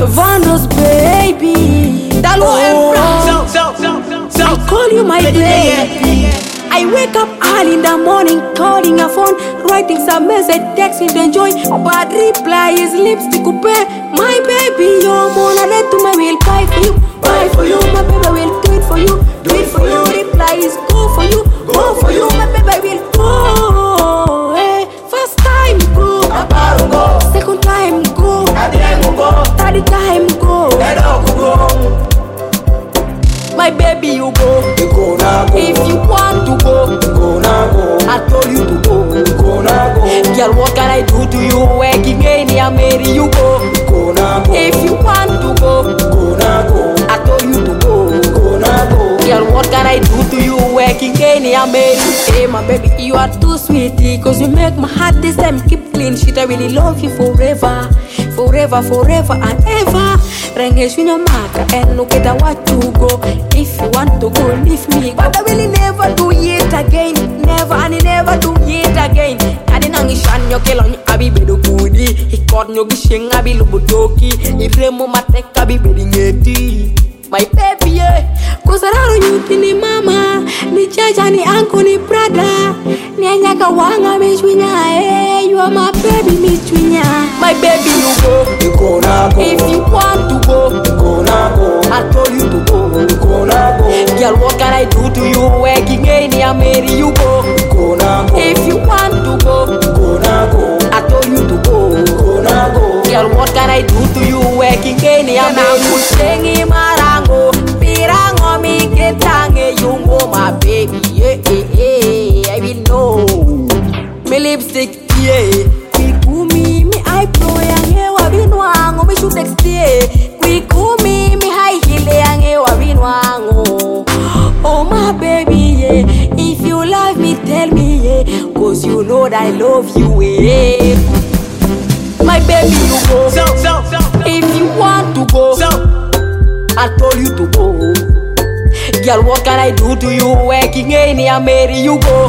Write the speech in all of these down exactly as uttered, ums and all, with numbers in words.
Vandos, baby. Dalo and Brown. So, so, so, so, I call you my baby. I wake up early in the morning, calling a phone, writing some message, texting to enjoy. But reply is lipstick coupe. My baby, you're more than to my will buy for you, buy for you. My baby will do it for you, do it for you. Reply is go for you, go for you. My baby will go. Hey, first time go, second time go, third time go. My baby, you go. If you want to go, I told you to go. Girl, what can I do to you? Working any, I marry you go. If you want to go, I told you to go. Girl, what can I do to you? Working any, I marry you. Hey, my baby, you are too sweetie, cause you make my heart this time keep clean. Shit, I really love you forever, forever, forever and ever. Rengesh in your mark and look at what you go. If you want to go, leave me. But I really never do it again. Never and never do it again. I didn't understand your kill on Abi Bedo Kudi. He caught no gishing Abi Lubutoki. He remo matek Abi Bedding Eti. My baby, yeah. Cause I don't you tini mama. Ni chacha ni uncle ni brother. Ni anyaka wanga michwinya. Hey, you are my baby michwinya. My baby, you go. If you want to go, I told you to go. Girl, what can I do to you? Working any, I marry you go. If you want to go, I told you to go. Girl, what can I do to you? Working any, I marry you go. Marango, pirango, mi ketange, you know my baby. Yeah, yeah, yeah, I will know. Me lipstick, yeah. Kumi, me eye pro, yang hewa binwango, me shoot next day. Kumi, me high heel, yang hewa binwango. Oh my baby, yeah. If you love me, tell me, yeah. Cause you know that I love you, yeah. My baby, you go. so, so, so, If you want to go, so, I told you to go. Girl, what can I do to you? Working any, I marry you go.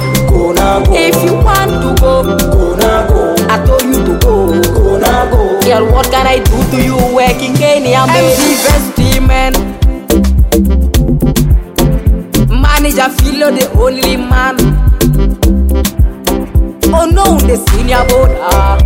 If you want to go, I told you to go. Girl, what can I do to you? Working any, I marry you go. M C man, manager Philo, the only man. Oh no, the senior board.